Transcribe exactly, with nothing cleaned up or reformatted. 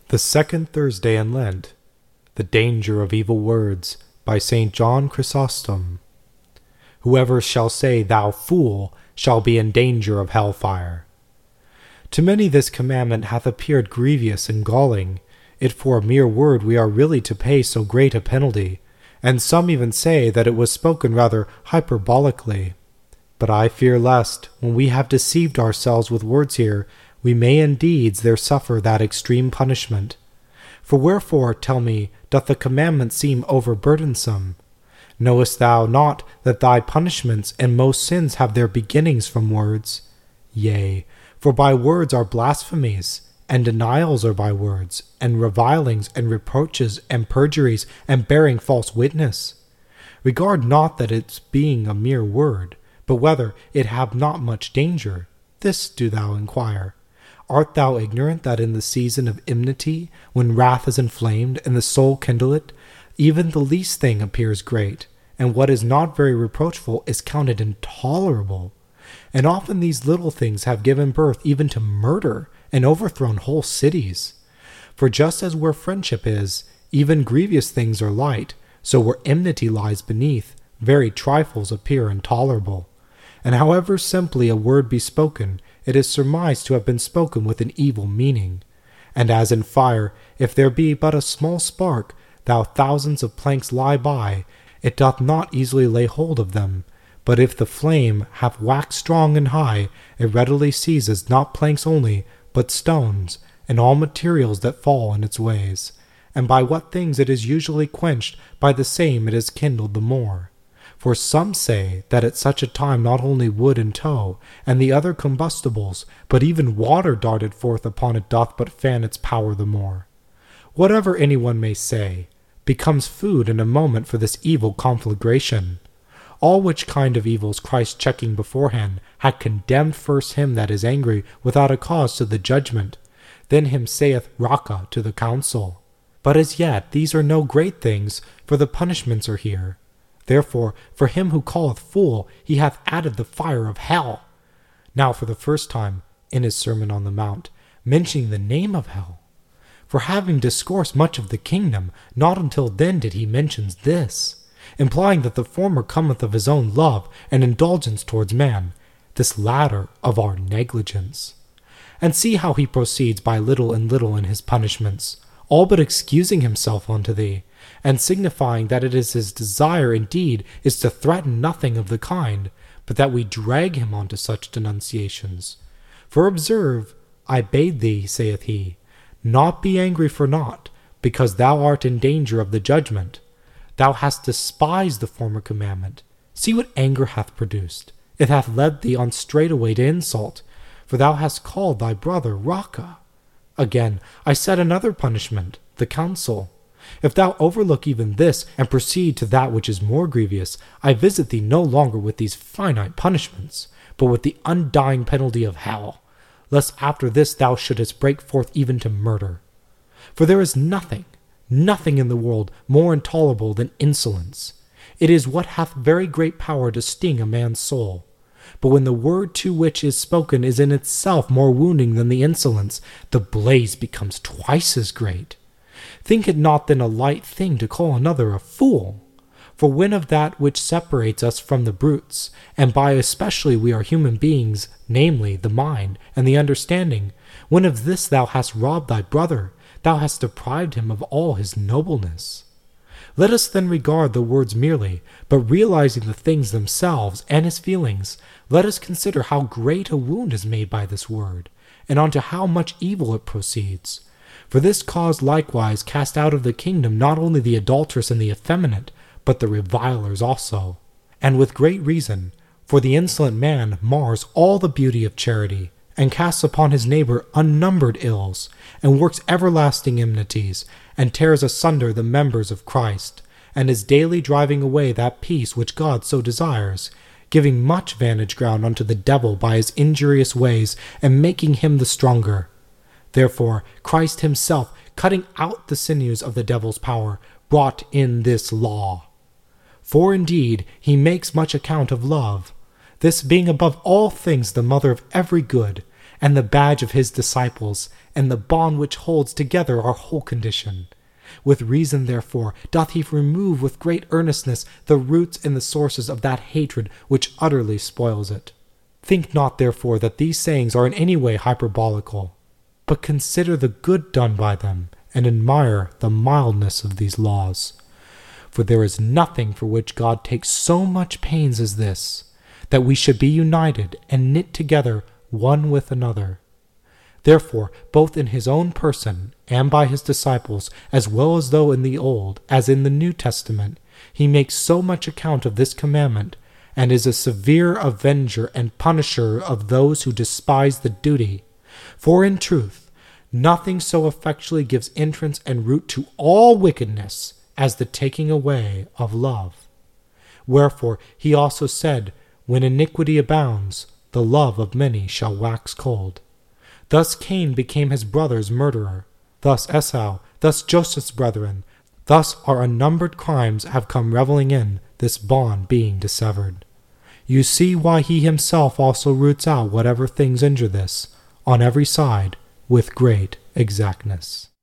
The Second Thursday in Lent. The Danger of Evil Words, by Saint John Chrysostom. Whoever shall say, "Thou fool," shall be in danger of hell-fire. To many this commandment hath appeared grievous and galling, it for a mere word we are really to pay so great a penalty, and some even say that it was spoken rather hyperbolically. But I fear lest, when we have deceived ourselves with words here, we may in deeds there suffer that extreme punishment. For wherefore, tell me, doth the commandment seem overburdensome? Knowest thou not that thy punishments and most sins have their beginnings from words? Yea, for by words are blasphemies, and denials are by words, and revilings, and reproaches, and perjuries, and bearing false witness. Regard not that its being a mere word, but whether it have not much danger. This do thou inquire. Art thou ignorant that in the season of enmity, when wrath is inflamed, and the soul kindleth, even the least thing appears great, and what is not very reproachful is counted intolerable? And often these little things have given birth even to murder, and overthrown whole cities. For just as where friendship is, even grievous things are light, so where enmity lies beneath, very trifles appear intolerable. And however simply a word be spoken, it is surmised to have been spoken with an evil meaning. And as in fire, if there be but a small spark, though thousands of planks lie by, it doth not easily lay hold of them. But if the flame hath waxed strong and high, it readily seizes not planks only, but stones, and all materials that fall in its ways. And by what things it is usually quenched, by the same it is kindled the more. For some say that at such a time not only wood and tow, and the other combustibles, but even water darted forth upon it doth but fan its power the more. Whatever any one may say, becomes food in a moment for this evil conflagration. All which kind of evils Christ checking beforehand, had condemned first him that is angry without a cause to the judgment, then him saith Raca to the council. But as yet these are no great things, for the punishments are here. Therefore, for him who calleth fool, he hath added the fire of hell. Now for the first time, in his Sermon on the Mount, mentioning the name of hell. For having discoursed much of the kingdom, not until then did he mention this, implying that the former cometh of his own love and indulgence towards man, this latter of our negligence. And see how he proceeds by little and little in his punishments, all but excusing himself unto thee, and signifying that it is his desire indeed is to threaten nothing of the kind, but that we drag him on to such denunciations. For observe, I bade thee, saith he, not be angry for naught, because thou art in danger of the judgment. Thou hast despised the former commandment. See what anger hath produced. It hath led thee on straightway to insult, for thou hast called thy brother Raca. Again, I set another punishment, the council. If thou overlook even this, and proceed to that which is more grievous, I visit thee no longer with these finite punishments, but with the undying penalty of hell, lest after this thou shouldest break forth even to murder. For there is nothing, nothing in the world more intolerable than insolence. It is what hath very great power to sting a man's soul. But when the word to which is spoken is in itself more wounding than the insolence, the blaze becomes twice as great. Think it not then a light thing to call another a fool. For when of that which separates us from the brutes, and by especially we are human beings, namely the mind and the understanding, when of this thou hast robbed thy brother, thou hast deprived him of all his nobleness. Let us then regard the words merely, but realizing the things themselves and his feelings, let us consider how great a wound is made by this word, and unto how much evil it proceeds. For this cause likewise cast out of the kingdom not only the adulterous and the effeminate, but the revilers also. And with great reason, for the insolent man mars all the beauty of charity, and casts upon his neighbor unnumbered ills, and works everlasting enmities, and tears asunder the members of Christ, and is daily driving away that peace which God so desires, giving much vantage ground unto the devil by his injurious ways, and making him the stronger. Therefore Christ himself, cutting out the sinews of the devil's power, brought in this law. For indeed he makes much account of love, this being above all things the mother of every good, and the badge of his disciples, and the bond which holds together our whole condition. With reason, therefore, doth he remove with great earnestness the roots and the sources of that hatred which utterly spoils it. Think not, therefore, that these sayings are in any way hyperbolical, but consider the good done by them, and admire the mildness of these laws. For there is nothing for which God takes so much pains as this, that we should be united and knit together one with another. Therefore, both in his own person and by his disciples, as well as though in the Old as in the New Testament, he makes so much account of this commandment, and is a severe avenger and punisher of those who despise the duty. For in truth, nothing so effectually gives entrance and root to all wickedness as the taking away of love. Wherefore he also said, when iniquity abounds, the love of many shall wax cold. Thus Cain became his brother's murderer, thus Esau, thus Joseph's brethren, thus our unnumbered crimes have come reveling in, this bond being dissevered. You see why he himself also roots out whatever things injure this, on every side, with great exactness.